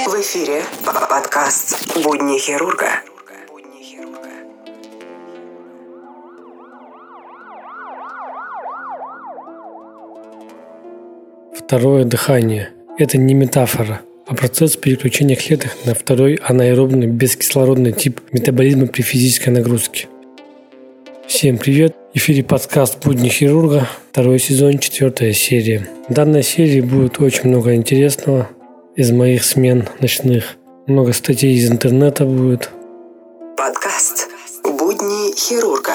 В эфире подкаст «Будни хирурга». Второе дыхание – это не метафора, а процесс переключения клеток на второй анаэробный бескислородный тип метаболизма при физической нагрузке. Всем привет! В эфире подкаст «Будни хирурга», второй сезон, 4 серия. В данной серии будет очень много интересного из моих смен ночных. Много статей из интернета будет. Подкаст «Будни хирурга».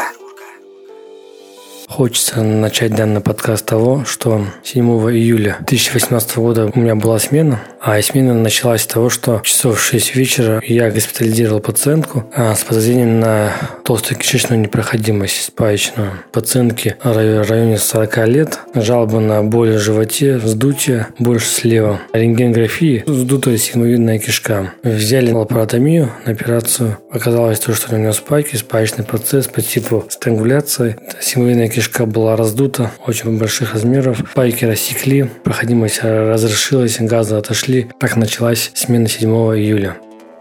Хочется начать данный подкаст с того, что 7 июля 2018 года у меня была смена, а смена началась с того, что часов в 6 вечера я госпитализировал пациентку с подозрением на толстую кишечную непроходимость спаечную. Пациентке в районе 40 лет, жалоба на боль в животе, вздутие, больше слева, рентгенографии, вздутая сигмовидная кишка. Взяли лапаротомию на операцию. Оказалось, что у нее спайки, спаечный процесс по типу странгуляции. Сигмовидная кишка была раздута, очень больших размеров. Спайки рассекли, проходимость разрешилась, газы отошли. Так началась смена 7 июля.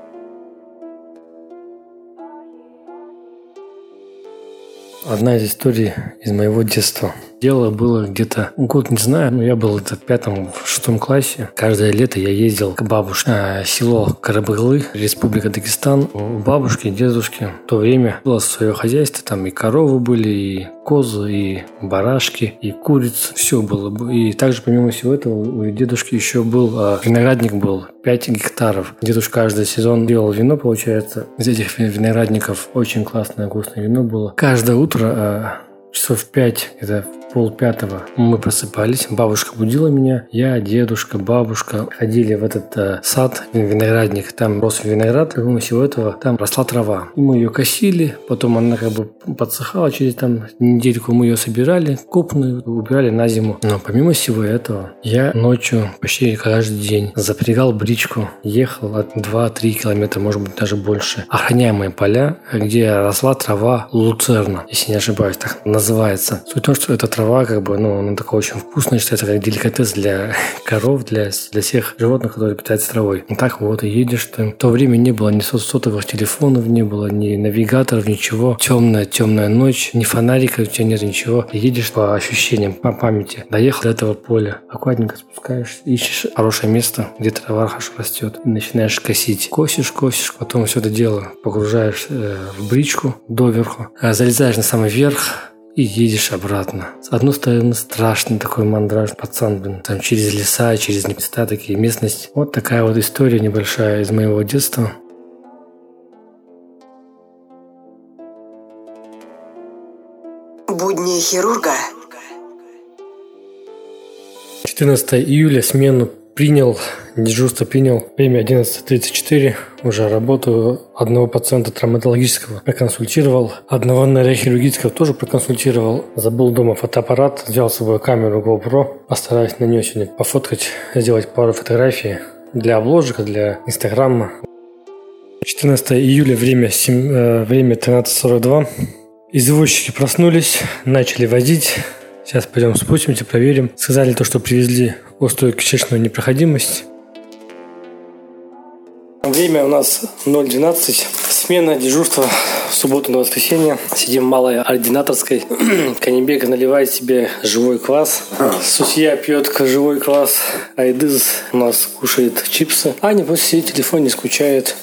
Одна из историй из моего детства. Дело было где-то год, не знаю, но я был в 5-6 классе. Каждое лето я ездил к бабушке. Село Карабыглы, Республика Дагестан. У бабушки и дедушки в то время было свое хозяйство. Там и коровы были, и козы, и барашки, и курицы. Все было. И также, помимо всего этого, у дедушки еще был виноградник был 5 гектаров. Дедушка каждый сезон делал вино, получается. Из этих виноградников очень классное, вкусное вино было. Каждое утро часов в 5, это полпятого, мы просыпались, бабушка будила меня, я, дедушка, бабушка ходили в этот сад, виноградник, там рос виноград, и помимо всего этого там росла трава. И мы ее косили, потом она подсыхала, через недельку мы ее собирали, крупную, убирали на зиму. Но помимо всего этого, я ночью почти каждый день запрягал бричку, ехал от 2-3 километра, может быть даже больше, охраняемые поля, где росла трава луцерна, если не ошибаюсь, так называется. Суть в том, что эта трава она такая очень вкусная, считается как деликатес для коров, для всех животных, которые питаются травой. И так вот и едешь ты. В то время не было ни сотовых телефонов, не было ни навигаторов, ничего. Темная ночь, ни фонарика, у тебя нет ничего. Ты едешь по ощущениям, по памяти. Доехал до этого поля, аккуратненько спускаешься, ищешь хорошее место, где трава хорошо растет. И начинаешь косить. Косишь, потом все это дело погружаешь в бричку доверху, залезаешь на самый верх и едешь обратно. С одной стороны, страшный такой мандраж, пацан, там через леса, через места, такие местности. Вот такая вот история небольшая из моего детства. Будни хирурга. 14 июля смену дежурство принял. Время 11:34. Уже работаю. Одного пациента травматологического проконсультировал. Одного нейрохирургического тоже проконсультировал. Забыл дома фотоаппарат. Взял с собой камеру GoPro. Постараюсь на нее сегодня пофоткать, сделать пару фотографий для обложек, для Инстаграма. 14 июля, время 13:42. Извозчики проснулись, начали возить. Сейчас пойдем спустимся, проверим. Сказали то, что привезли острую кишечную непроходимость. Время у нас 0:12. Смена дежурства в субботу на воскресенье. Сидим в малой ординаторской. Канибек наливает себе живой квас. Сусья пьет живой квас. Айдыз у нас кушает чипсы. Аня просто сидит в телефоне, скучает.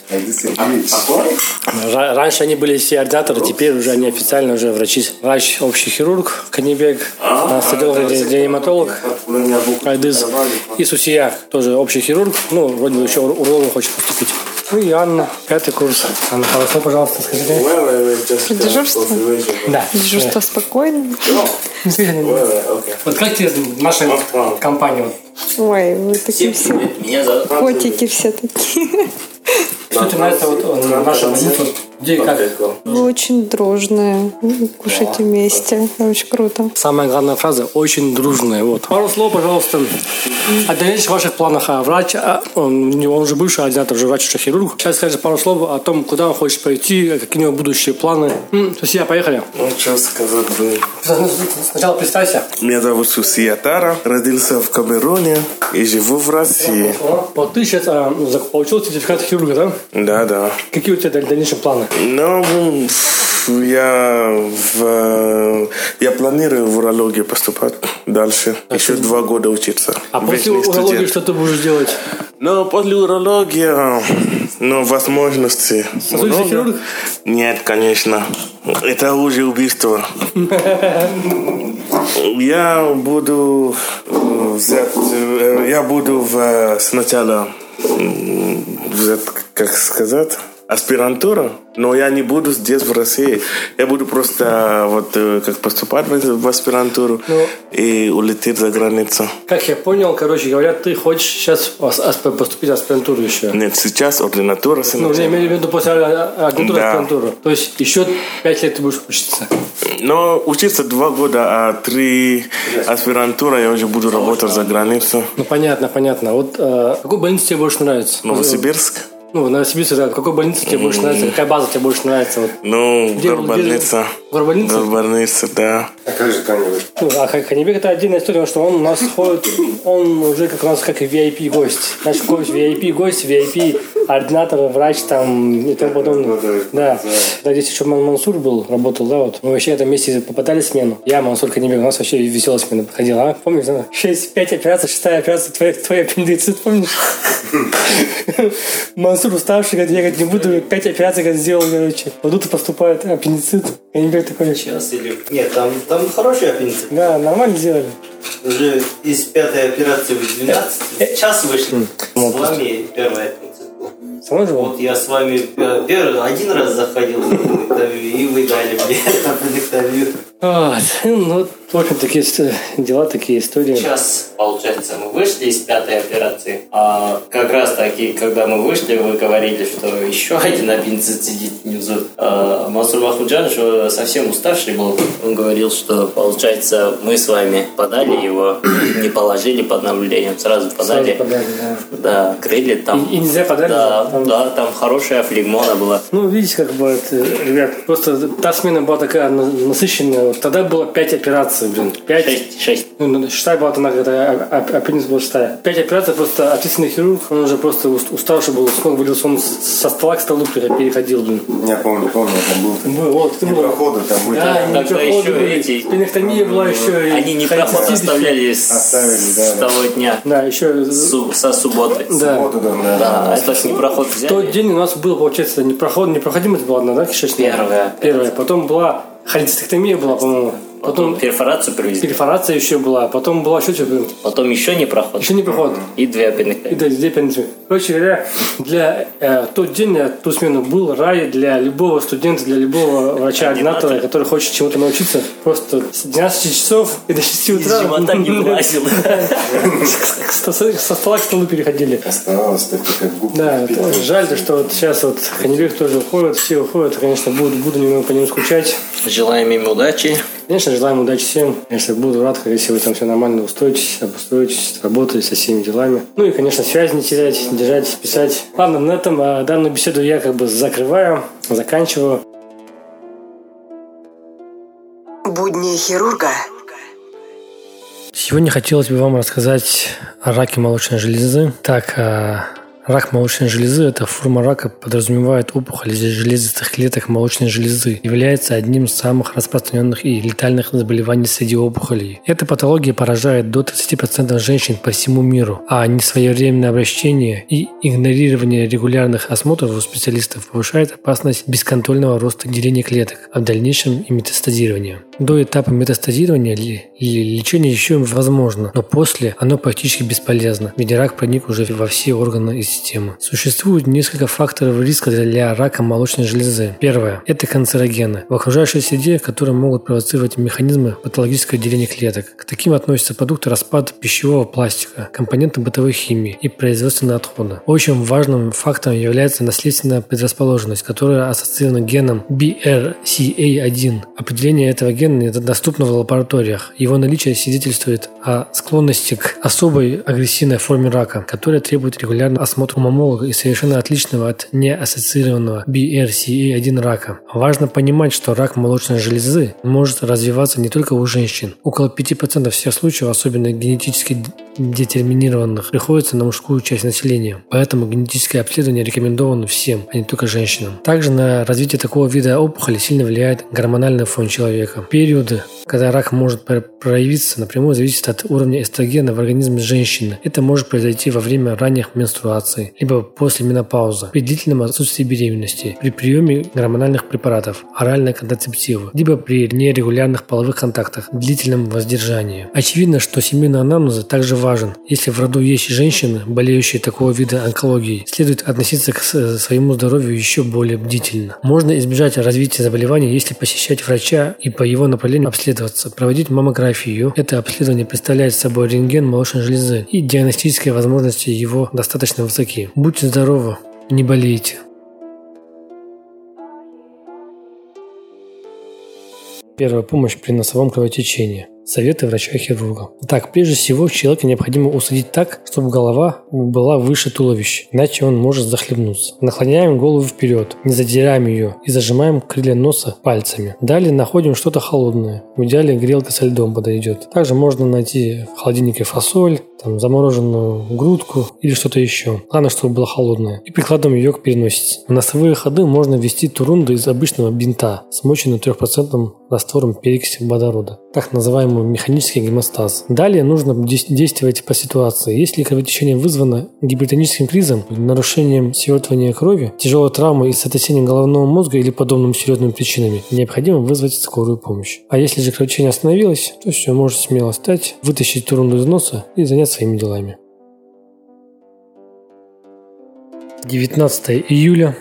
Раньше они были все ординаторы, теперь уже они официально уже врачи. Врач, общий хирург Канибек, реаниматолог Айдыз и Сусья, тоже общий хирург. Вроде бы еще уролог хочет поступить. И Анна, 5 курс. Анна, хорошо, пожалуйста, скажите. Дежурство? Да. Дежурство спокойно. Вот как тебе наша компания? Ой, вы такие все котики все такие. Что тебе нравится наша больница? Где и как? Вы очень дружные. Кушайте вместе. Очень круто. Самая главная фраза – очень дружная. Вот. Пару слов, пожалуйста, о дальнейших ваших планах. Врач, он уже бывший ординатор, уже врач-хирург. Сейчас скажи пару слов о том, куда он хочет пойти, какие у него будущие планы. Сусия, поехали. Ну, что сказать, блин. Сначала представься. Меня зовут Сусия Тара, родился в Камеруне и живу в России. Вот ты сейчас получил сертификат хирурга, да? Да. Какие у тебя дальнейшие планы? Ну, я планирую в урологию поступать дальше. Еще 2 года учиться. А после урологии что ты будешь делать? Ну, после урологии, возможности. Сосудистый хирург? Нет, конечно. Это уже убийство. Я буду сначала взять, как сказать, аспирантура, но я не буду здесь, в России. Я буду просто как поступать в аспирантуру и улететь за границу. Как я понял, короче говоря, ты хочешь сейчас поступить в аспирантуру еще? Нет, сейчас ординатура. Ну, я имею в виду после ординатуры аспирантуру. То есть еще 5 лет ты будешь учиться? Но учиться 2 года, а 3 аспирантура я уже буду работать за границу. Ну, понятно. Вот какой больнице тебе больше нравится? Новосибирск. Ну, Новосибирск, да. Какой больнице тебе больше нравится? Какая база тебе больше нравится? Вот. Ну, горбольница. Горбольница? Горбольница, да. А как же Каневик? Ну, а Каневик это отдельная история, что он у нас ходит, он уже как у нас как VIP-гость. Наш VIP-гость, VIP-ординатор, врач там и тому подобное. Да. Здесь еще Мансур был, работал, да, вот. Мы вообще в этом месте попадали в смену. Я, Мансур Каневик, у нас вообще веселая смена проходила, а? Помнишь, да? 5 операций, 6-я операция, твой аппендицит, помнишь? Мансур уставший, говорит, я не буду, 5 операций сделал, короче. Вот тут поступает аппендицит. Каневик такой. Сейчас или... Нет, там хороший аппендицит. Да, нормально сделали. Уже из 5-й операции в 12 час вышли. С вами первый аппендицит был. Со мной же был? Вот я с вами один раз заходил и вы дали мне аппенdiктомию. Ну, в общем, такие дела, такие истории. Сейчас, получается, мы вышли из 5-й операции, а как раз таки, когда мы вышли, вы говорили, что еще один аппендицит сидит внизу. Мансур Махмуджанович совсем уставший был. Он говорил, что, получается, мы с вами подали его, не положили под наблюдением, сразу подали. Да, крыли там. И нельзя подали? Да, там хорошая флегмона была. Ну, видите, как бы, ребят, просто та смена была такая насыщенная. Тогда было 5 операций, блин. 6. Ну, 6 была она, когда аппендикс был 6. 5 операций, просто ответственный хирург, он уже просто уставший был, с ног вылился, он со стола к столу переходил, блин. Я помню, там был. Вот, не проходы, там были. Да, не тогда проходы еще были. эти... Пенектомия была еще. Они не проход оставляли с того дня. Да, еще... Со субботы. Да. Да, это с непроход взяли. В тот день у нас был, получается, непроходимость была одна, да, кишечная? Первая. Потом была холецистектомия была, по-моему. Потом перфорацию привезли. Перфорация еще была. Потом была еще что-то. Потом еще не проход. Еще не проход. И 2 аппенdiктомии. И 2 аппенdiктомии. Короче говоря, для тот день, ту смену был рай для любого студента, для любого врача-ординатора, который хочет чему-то научиться. Просто с 12 часов и до 6 утра. Из живота не вылазил. Со стола к столу переходили. Оставалось как губка. Да, жаль, что вот сейчас вот Каневик тоже уходит, все уходят. Конечно, буду немного по нему скучать. Желаем им удачи. Конечно, желаем удачи всем. Конечно, буду рад, если вы там все нормально обустроитесь, работаете со всеми делами. Ну и, конечно, связь не терять, держать, писать. Ладно, на этом данную беседу я как бы закрываю, заканчиваю. Будни хирурга. Сегодня хотелось бы вам рассказать о раке молочной железы. Рак молочной железы – это форма рака, подразумевает опухоль железистых клеток молочной железы, является одним из самых распространенных и летальных заболеваний среди опухолей. Эта патология поражает до 30% женщин по всему миру, а несвоевременное обращение и игнорирование регулярных осмотров у специалистов повышает опасность бесконтрольного роста деления клеток, а в дальнейшем и метастазирования. До этапа метастазирования лечение еще возможно, но после оно практически бесполезно, ведь рак проник уже во все органы и системы. Существует несколько факторов риска для рака молочной железы. Первое – это канцерогены в окружающей среде, которые могут провоцировать механизмы патологического деления клеток. К таким относятся продукты распада пищевого пластика, компоненты бытовой химии и производственные отходы. Очень важным фактором является наследственная предрасположенность, которая ассоциирована геном BRCA1. Определение этого гена доступно в лабораториях. Его наличие свидетельствует о склонности к особой агрессивной форме рака, которая требует регулярного осмотра у маммолога и совершенно отличного от неассоциированного BRCA1 рака. Важно понимать, что рак молочной железы может развиваться не только у женщин. Около 5% всех случаев, особенно генетически детерминированных, приходится на мужскую часть населения. Поэтому генетическое обследование рекомендовано всем, а не только женщинам. Также на развитие такого вида опухоли сильно влияет гормональный фон человека. Периоды, когда рак может проявиться, напрямую зависят от уровня эстрогена в организме женщины. Это может произойти во время ранних менструаций, либо после менопаузы, при длительном отсутствии беременности, при приеме гормональных препаратов, оральной контрацептивы, либо при нерегулярных половых контактах, длительном воздержании. Очевидно, что семейный анамнез также важен. Если в роду есть женщины, болеющие такого вида онкологией, следует относиться к своему здоровью еще более бдительно. Можно избежать развития заболевания, если посещать врача и по его направлению обследоваться, проводить маммографию. Это обследование представляет собой рентген молочной железы, и диагностические возможности его достаточно высоки. Будьте здоровы, не болейте. Первая помощь при носовом кровотечении. Советы врача-хирурга. Так, прежде всего, человека необходимо усадить так, чтобы голова была выше туловища, иначе он может захлебнуться. Наклоняем голову вперед, не задираем ее и зажимаем крылья носа пальцами. Далее находим что-то холодное. В идеале грелка со льдом подойдет. Также можно найти в холодильнике фасоль, замороженную грудку или что-то еще. Главное, чтобы было холодное. И прикладываем ее к переносице. В носовые ходы можно ввести турунду из обычного бинта, смоченную 3% раствором перекиси водорода, так называемый механический гемостаз. Далее нужно действовать по ситуации. Если кровотечение вызвано гипертоническим кризом, нарушением свертывания крови, тяжелой травмой и сотрясением головного мозга или подобными серьезными причинами, необходимо вызвать скорую помощь. А если же кровотечение остановилось, то все, можно смело встать, вытащить турунду из носа и заняться своими делами. 19 июля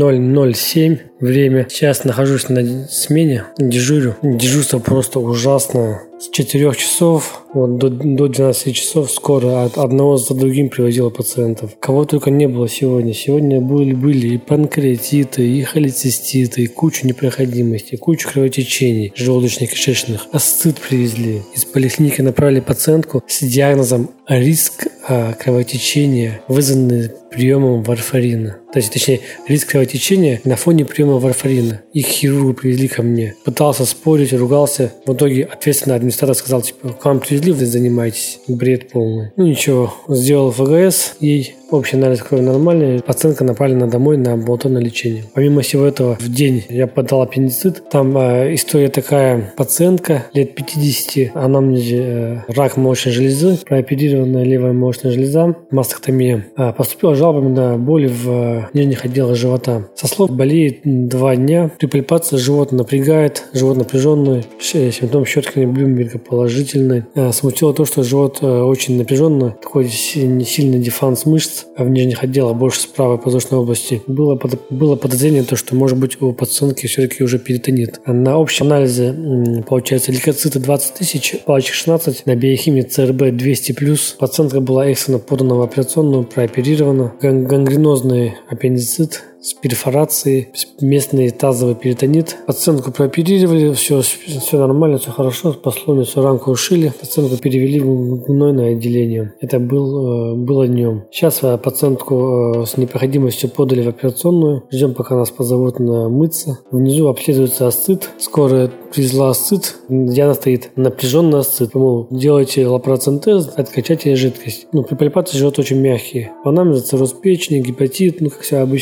007 время. Сейчас нахожусь на смене, дежурю. Дежурство просто ужасное. С 4 часов до 12 часов скоро от одного за другим привозила пациентов. Кого только не было сегодня. Сегодня были и панкреатиты, и холециститы, и куча непроходимостей, кучу кровотечений желудочно-кишечных. Астыд привезли. Из поликлиники направили пациентку с диагнозом риск кровотечения, вызванный приемом варфарина. Точнее, риск кровотечения на фоне приема варфарина. Их хирургу привезли ко мне. Пытался спорить, ругался. В итоге ответственный администратор сказал, к вам привезли, вы занимаетесь. Бред полный. Ничего, сделал ФГС, ей общий анализ крови нормальный. Пациентка направлена домой на амбулаторное лечение. Помимо всего этого, в день я подал аппендицит. Там история такая. Пациентка лет 50, анамнезе рак молочной железы, прооперированная левая молочная железа, мастектомия. Поступила жалоба на боли в нижних отделах живота. Со слов болеет 2 дня. При пальпации живот напрягает, живот напряженный. Симптом щеткания Блюмберга положительный. Смутило то, что живот очень напряженный. Такой сильный дефанс мышц в нижних отделах, больше с правой подвздошной области. Было подозрение, то, что может быть у пациентки все-таки уже перитонит. На общем анализе получается лейкоциты 20 тысяч, палочек 16, на биохимии ЦРБ 200+. Пациентка была экстренно подана в операционную, прооперирована. Гангренозный аппендицит с перфорацией, местный тазовый перитонит. Пациентку прооперировали, все нормально, все хорошо, послойницу ранку ушили, пациентку перевели в гнойное отделение. Это было днем. Сейчас пациентку с непроходимостью подали в операционную. Ждем, пока нас позовут мыться. Внизу обследуется астыд. Скорая привезла астыд. Диагноз стоит напряженный астыд. Делайте лапароцентез, откачайте жидкость. При пальпации живот очень мягкий. По анамнезу цирроз печени, гепатит, как все обычно, как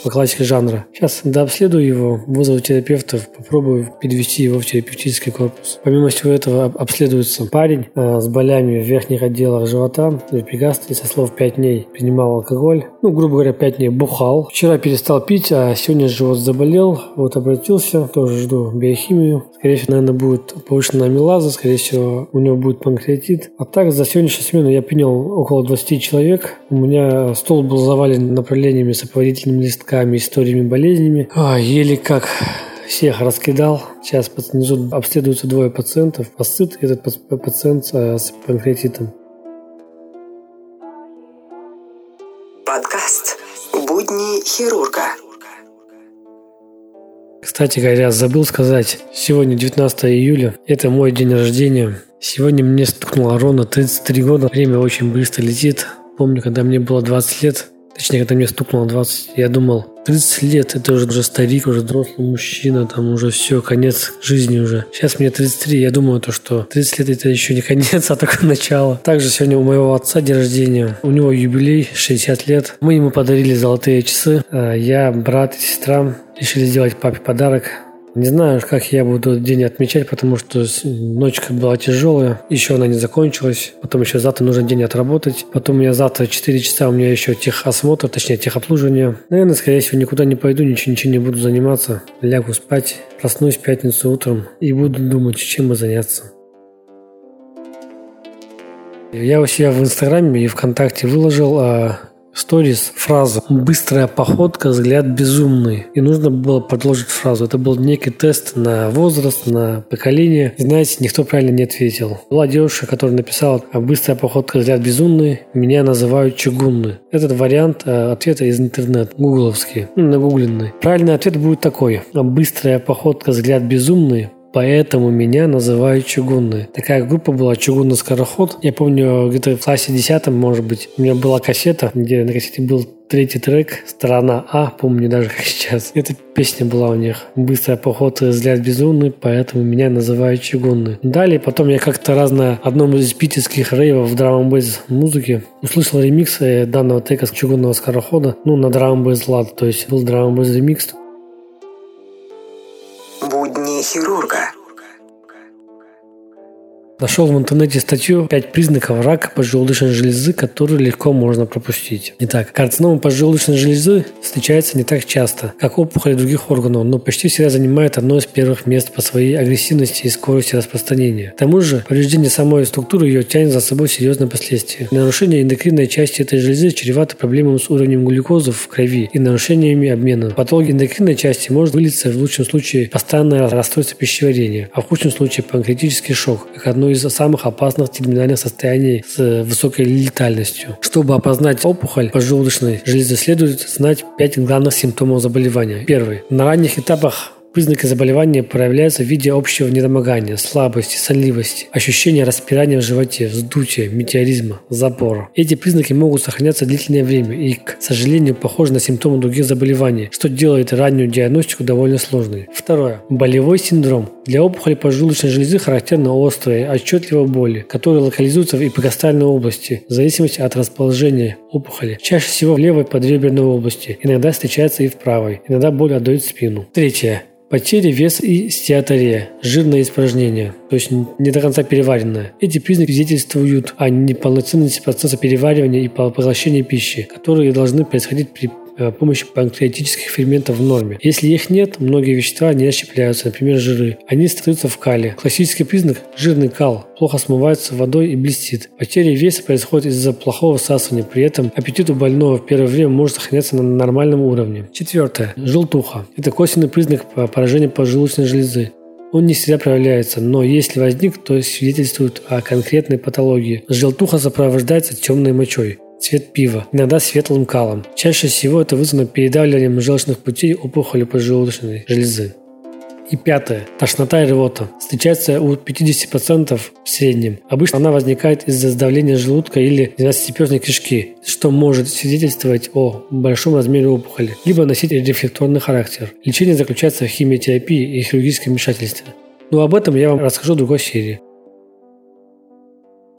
по классике жанра. Сейчас дообследую его, вызову терапевтов, попробую перевести его в терапевтический корпус. Помимо всего этого обследуется парень с болями в верхних отделах живота, эпигастрии, со слов 5 дней принимал алкоголь. Грубо говоря, 5 дней бухал. Вчера перестал пить, а сегодня живот заболел. Вот обратился, тоже жду биохимию. Скорее всего, наверное, будет повышенная амилаза, скорее всего, у него будет панкреатит. А так, за сегодняшнюю смену я принял около 20 человек. У меня стол был завален направлениями, сопроводительными листками, историями, болезнями. Еле как всех раскидал. Сейчас внизу обследуются 2 пациентов. Астыт, этот пациент с панкреатитом. Подкаст «Будни хирурга». Кстати говоря, забыл сказать, сегодня 19 июля, это мой день рождения. Сегодня мне стукнуло ровно 33 года. Время очень быстро летит. Помню, когда мне было 20 лет, точнее, когда мне стукнуло 20, я думал, 30 лет, это уже старик, уже взрослый мужчина, там уже все, конец жизни уже. Сейчас мне 33, я думаю, что 30 лет это еще не конец, а только начало. Также сегодня у моего отца день рождения, у него юбилей, 60 лет. Мы ему подарили золотые часы. Я, брат и сестра решили сделать папе подарок. Не знаю, как я буду этот день отмечать, потому что ночка была тяжелая, еще она не закончилась. Потом еще завтра нужен день отработать. Потом у меня завтра 4 часа, у меня еще техосмотр, точнее техобслуживание. Наверное, скорее всего, никуда не пойду, ничего не буду заниматься. Лягу спать, проснусь в пятницу утром и буду думать, чем бы заняться. Я у себя в Инстаграме и ВКонтакте выложил сторис фразу «Быстрая походка, взгляд безумный». И нужно было продолжить фразу. Это был некий тест на возраст, на поколение. И знаете, никто правильно не ответил. Была девушка, которая написала «Быстрая походка, взгляд безумный, меня называют чугунный». Этот вариант ответа из интернета, гугловский, нагугленный. Правильный ответ будет такой: «Быстрая походка, взгляд безумный, поэтому меня называют чугунный». Такая группа была «Чугунный скороход». Я помню, где-то в классе 10, может быть, у меня была кассета, где на кассете был 3-й трек, сторона А, помню даже как сейчас. Эта песня была у них. «Быстрая походка, взгляд безумный, поэтому меня называют чугунный». Далее, потом я как-то раз на одном из питерских рейвов в драм-н-бейс музыки услышал ремикс данного трека с «Чугунного скорохода», на драм-н-бейс лад, то есть был драм-н-бейс ремикс. Будни хирурга. Нашел в интернете статью «5 признаков рака поджелудочной железы, которые легко можно пропустить». Итак, карцинома поджелудочной железы встречается не так часто, как опухоли других органов, но почти всегда занимает одно из первых мест по своей агрессивности и скорости распространения. К тому же, повреждение самой структуры ее тянет за собой серьезные последствия. Нарушение эндокринной части этой железы чревато проблемами с уровнем глюкозы в крови и нарушениями обмена. Патология эндокринной части может вылиться в лучшем случае постоянное расстройство пищеварения, а в худшем случае панкреатический шок, как одно из самых опасных терминальных состояний с высокой летальностью. Чтобы опознать опухоль поджелудочной железы, следует знать 5 главных симптомов заболевания. Первый. На ранних этапах признаки заболевания проявляются в виде общего недомогания, слабости, сонливости, ощущения распирания в животе, вздутия, метеоризма, запора. Эти признаки могут сохраняться длительное время и, к сожалению, похожи на симптомы других заболеваний, что делает раннюю диагностику довольно сложной. Второе. Болевой синдром. Для опухоли поджелудочной железы характерны острые, отчетливые боли, которые локализуются в эпигастральной области, в зависимости от расположения опухоли. Чаще всего в левой подреберной области, иногда встречается и в правой, иногда боль отдает спину. Третье. Потеря веса и стеатория, жирное испражнение, то есть не до конца переваренное. Эти признаки свидетельствуют о неполноценности процесса переваривания и поглощения пищи, которые должны происходить при помощи панкреатических ферментов в норме. Если их нет, многие вещества не расщепляются, например, жиры. Они остаются в кале. Классический признак – жирный кал. Плохо смывается водой и блестит. Потеря веса происходит из-за плохого всасывания. При этом аппетит у больного в первое время может сохраняться на нормальном уровне. Четвертое. Желтуха. Это косвенный признак поражения поджелудочной железы. Он не всегда проявляется, но если возник, то свидетельствует о конкретной патологии. Желтуха сопровождается темной мочой. Цвет пива, иногда светлым калом. Чаще всего это вызвано передавливанием желчных путей опухоли поджелудочной железы. И пятое. Тошнота и рвота. Встречается у 50% в среднем. Обычно она возникает из-за сдавления желудка или двенадцатиперстной кишки, что может свидетельствовать о большом размере опухоли, либо носить рефлекторный характер. Лечение заключается в химиотерапии и хирургическом вмешательстве. Но об этом я вам расскажу в другой серии.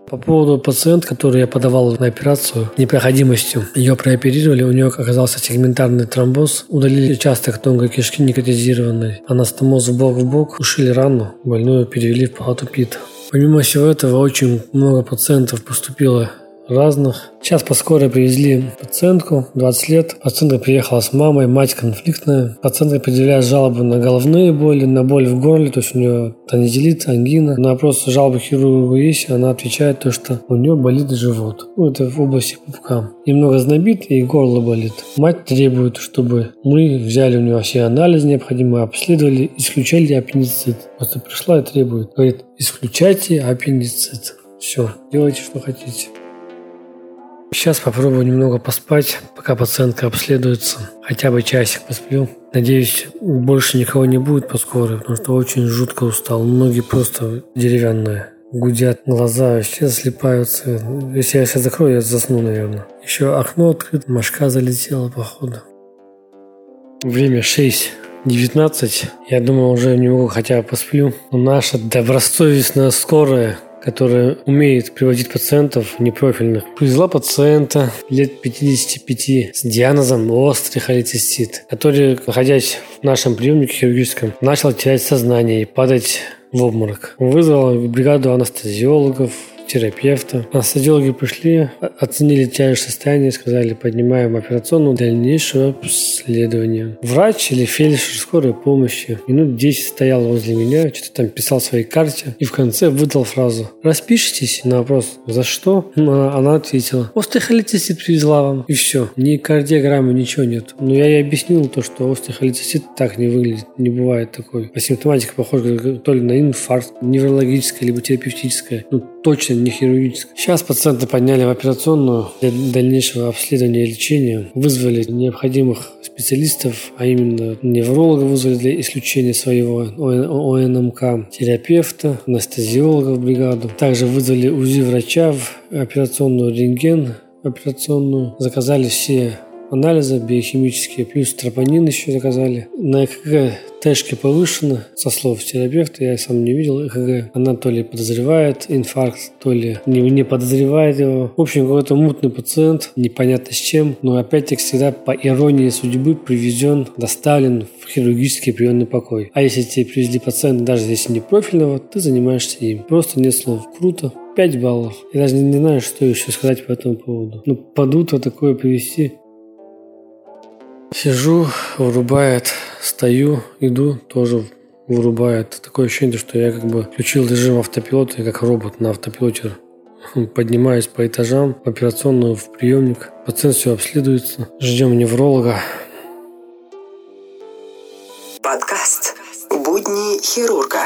По поводу пациента, который я подавал на операцию непроходимостью, ее прооперировали, у нее оказался сегментарный тромбоз, удалили участок тонкой кишки некатезированной, анастомоз в бок, ушили рану, больную перевели в палату ПИТ. Помимо всего этого, очень много пациентов поступило разных. Сейчас по скорой привезли пациентку, 20 лет. Пациентка приехала с мамой, мать конфликтная. Пациентка предъявляет жалобы на головные боли, на боль в горле, то есть у нее тонзиллит, ангина. На вопрос жалобы хирургу есть, она отвечает то, что у нее болит живот. Это в области пупка. Немного знобит и горло болит. Мать требует, чтобы мы взяли у нее все анализы необходимые, обследовали, исключали аппендицит. Просто пришла и требует. Говорит, исключайте аппендицит. Все, делайте, что хотите. Сейчас попробую немного поспать, пока пациентка обследуется. Хотя бы часик посплю. Надеюсь, больше никого не будет по скорой, потому что очень жутко устал. Ноги просто деревянные. Гудят, глаза вообще слипаются. Если я сейчас закрою, я засну, наверное. Еще окно открыто, мошка залетела, походу. Время 6:19. Я думаю, уже немного хотя бы посплю. Но наша добросовестная скорая, которая умеет приводить пациентов непрофильных, привезла пациента лет 55 с диагнозом острый холецистит, который, находясь в нашем приемнике хирургическом, начал терять сознание и падать в обморок. Вызвала бригаду анестезиологов, терапевта. Анестезиологи пришли, оценили тяжесть состояния, сказали, поднимаем операционную, дальнейшее обследование. Врач или фельдшер скорой помощи минут 10 стоял возле меня, что-то там писал в своей карте и в конце выдал фразу: «Распишитесь?» На вопрос «За что?» Она ответила: «Острый холецистит привезла вам». И все. Ни кардиограммы, ничего нет. Но я ей объяснил то, что острый холецистит так не выглядит, не бывает такой. По симптоматике похоже то ли на инфаркт, неврологическое, либо терапевтическое. Точно не хирургическое. Сейчас пациента подняли в операционную для дальнейшего обследования и лечения. Вызвали необходимых специалистов, а именно невролога вызвали для исключения своего ОНМК, терапевта, анестезиолога в бригаду. Также вызвали УЗИ врача в операционную, рентген в операционную. Заказали все анализы биохимические, плюс тропонин еще заказали. На ЭКГ Тэшки повышена, со слов терапевта, я сам не видел ЭКГ. Она то ли подозревает инфаркт, то ли не подозревает его. В общем, какой-то мутный пациент, непонятно с чем, но опять-таки всегда по иронии судьбы привезен, доставлен в хирургический приемный покой. А если тебе привезли пациента, даже если не профильного, ты занимаешься им. Просто нет слов. Круто. 5 баллов. Я даже не знаю, что еще сказать по этому поводу. Под утро такое привезти. Сижу, вырубает, стою, иду, тоже вырубает. Такое ощущение, что я как бы включил режим автопилота, и как робот на автопилоте поднимаюсь по этажам, в операционную, в приемник. Пациент все обследуется. Ждем невролога. Подкаст «Будни хирурга».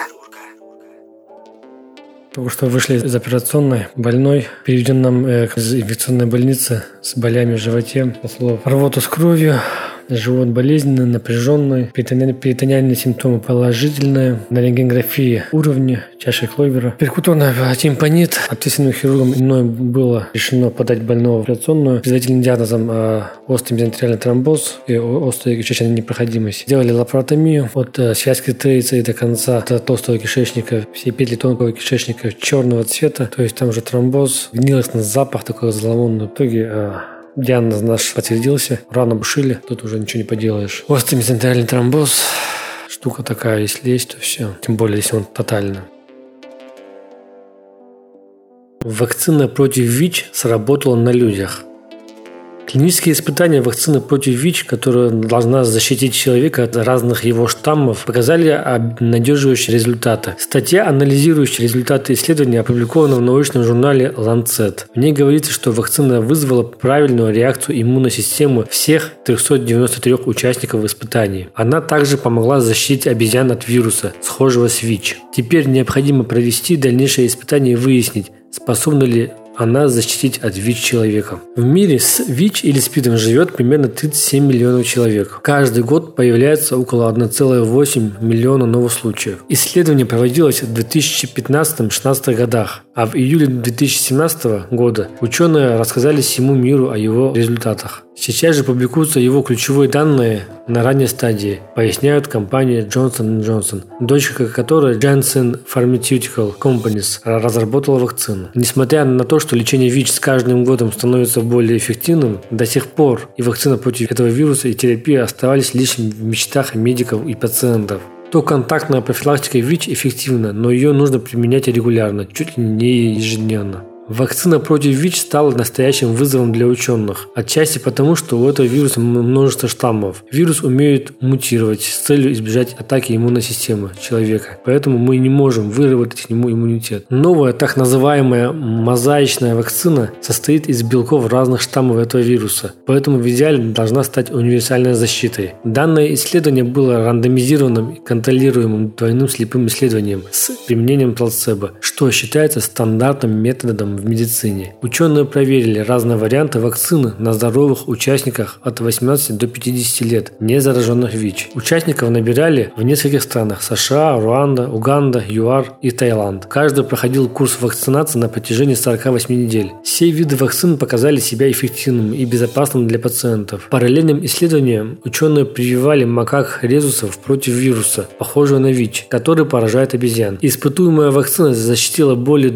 Только что вышли из операционной. Больной переведен нам из инфекционной больницы с болями в животе. По слову, рвота с кровью, живот болезненный, напряженный, перитониальные симптомы положительные, на рентгенографии уровни чаши Клойбера. Перкутонный тимпанит. Ответственным хирургом мной было решено подать больного в операционную с предварительным диагнозом острый мезентериальный тромбоз и острая кишечная непроходимость. Сделали лапаротомию от связки троицы до конца толстого кишечника, все петли тонкого кишечника черного цвета, то есть там же тромбоз, гнилостный запах такой зловонный. В итоге диагноз наш подтвердился, рану обшили, тут уже ничего не поделаешь. Острый мезентериальный тромбоз, штука такая, если есть, то все. Тем более, если он тотальный. Вакцина против ВИЧ сработала на людях. Клинические испытания вакцины против ВИЧ, которая должна защитить человека от разных его штаммов, показали обнадеживающие результаты. Статья, анализирующая результаты исследования, опубликована в научном журнале Lancet. В ней говорится, что вакцина вызвала правильную реакцию иммунной системы всех 393 участников испытаний. Она также помогла защитить обезьян от вируса, схожего с ВИЧ. Теперь необходимо провести дальнейшие испытания и выяснить, способна ли она защитить от ВИЧ человека. В мире с ВИЧ или СПИДом живет примерно 37 миллионов человек. Каждый год появляется около 1,8 миллиона новых случаев. Исследование проводилось в 2015-2016 годах, а в июле 2017 года ученые рассказали всему миру о его результатах. Сейчас же публикуются его ключевые данные на ранней стадии, поясняют компания Johnson & Johnson, дочка которой Janssen Pharmaceutical Companies разработала вакцину. Несмотря на то, что лечение ВИЧ с каждым годом становится более эффективным, до сих пор и вакцина против этого вируса, и терапия оставались лишь в мечтах медиков и пациентов. То контактная профилактика ВИЧ эффективна, но ее нужно применять регулярно, чуть ли не ежедневно. Вакцина против ВИЧ стала настоящим вызовом для ученых. Отчасти потому, что у этого вируса множество штаммов. Вирус умеет мутировать с целью избежать атаки иммунной системы человека. Поэтому мы не можем выработать к нему иммунитет. Новая так называемая мозаичная вакцина состоит из белков разных штаммов этого вируса. Поэтому в идеале должна стать универсальной защитой. Данное исследование было рандомизированным и контролируемым двойным слепым исследованием с применением плацебо, что считается стандартным методом в медицине. Ученые проверили разные варианты вакцины на здоровых участниках от 18 до 50 лет, не зараженных ВИЧ. Участников набирали в нескольких странах: США, Руанда, Уганда, ЮАР и Таиланд. Каждый проходил курс вакцинации на протяжении 48 недель. Все виды вакцин показали себя эффективным и безопасным для пациентов. Параллельным исследованиям ученые прививали макак резусов против вируса, похожего на ВИЧ, который поражает обезьян. Испытуемая вакцина защитила более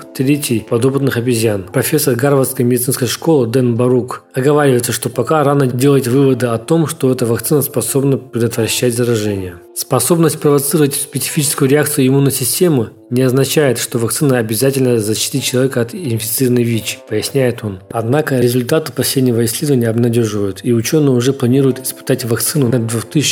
2/3 подопытных обезьян. Профессор Гарвардской медицинской школы Дэн Барук оговаривается, что пока рано делать выводы о том, что эта вакцина способна предотвращать заражение. Способность провоцировать специфическую реакцию иммунной системы не означает, что вакцина обязательно защитит человека от инфицированной ВИЧ, поясняет он. Однако результаты последнего исследования обнадеживают, и ученые уже планируют испытать вакцину на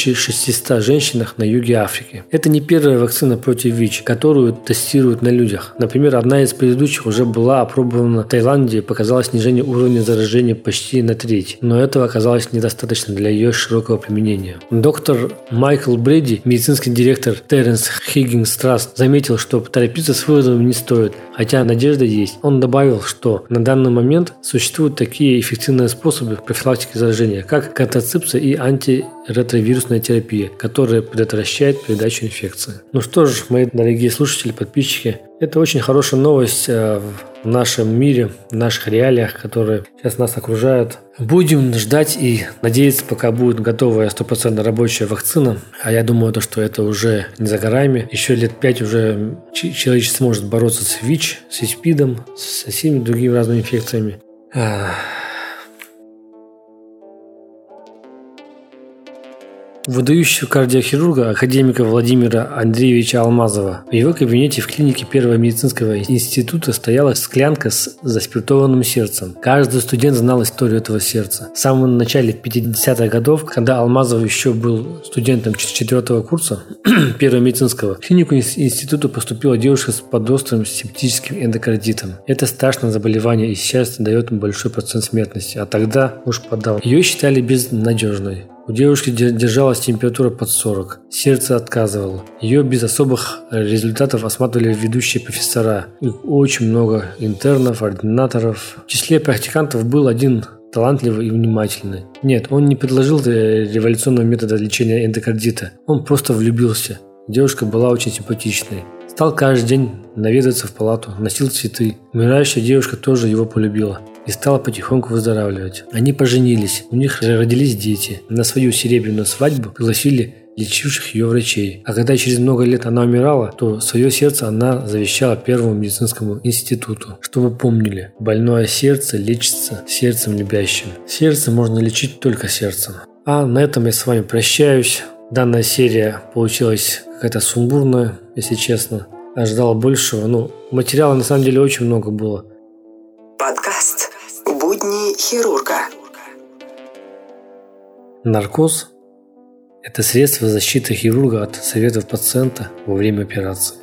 2600 женщинах на юге Африки. Это не первая вакцина против ВИЧ, которую тестируют на людях. Например, одна из предыдущих уже была опробована в Таиланде и показала снижение уровня заражения почти на треть, но этого оказалось недостаточно для ее широкого применения. Доктор Майкл Брэди, медицинский директор Теренс Хиггинс Траст, заметил, что торопиться с выводом не стоит, хотя надежда есть. Он добавил, что на данный момент существуют такие эффективные способы профилактики заражения, как контрацепция и антиретровирусная терапия, которая предотвращает передачу инфекции. Ну что ж, мои дорогие слушатели, подписчики, это очень хорошая новость в нашем мире, в наших реалиях, которые сейчас нас окружают. Будем ждать и надеяться, пока будет готовая 100% рабочая вакцина. А я думаю, что это уже не за горами. Еще лет 5 уже человечество сможет бороться с ВИЧ, с СПИДом, со всеми другими разными инфекциями. Выдающего кардиохирурга, академика Владимира Андреевича Алмазова. В его кабинете в клинике Первого медицинского института стояла склянка с заспиртованным сердцем. Каждый студент знал историю этого сердца. В самом начале 50-х годов, когда Алмазов еще был студентом 4-го курса Первого медицинского, в клинику института поступила девушка с подрострым септическим эндокардитом. Это страшное заболевание и сейчас дает большой процент смертности, а тогда уж подал. Ее считали безнадежной. У девушки держалась температура под 40. Сердце отказывало. Ее без особых результатов осматривали ведущие профессора. Их очень много интернов, ординаторов. В числе практикантов был один талантливый и внимательный. Нет, он не предложил революционного метода лечения эндокардита. Он просто влюбился. Девушка была очень симпатичной. Стал каждый день наведываться в палату, носил цветы. Умирающая девушка тоже его полюбила и стала потихоньку выздоравливать. Они поженились, у них родились дети. На свою серебряную свадьбу пригласили лечивших ее врачей. А когда через много лет она умирала, то свое сердце она завещала Первому медицинскому институту. Чтобы помнили, больное сердце лечится сердцем любящим. Сердце можно лечить только сердцем. А на этом я с вами прощаюсь. Данная серия получилась какая-то сумбурная, если честно. Ожидал большего. Материала на самом деле очень много было. Подкаст «Будни хирурга». Наркоз – это средство защиты хирурга от советов пациента во время операции.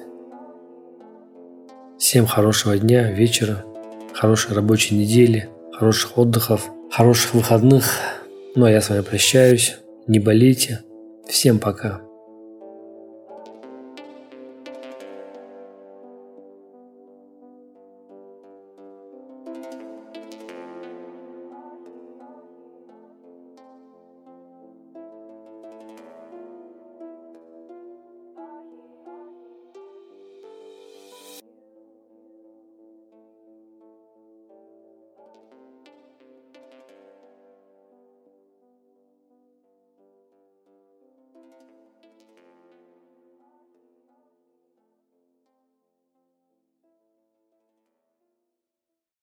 Всем хорошего дня, вечера, хорошей рабочей недели, хороших отдыхов, хороших выходных. А я с вами прощаюсь. Не болейте. Всем пока.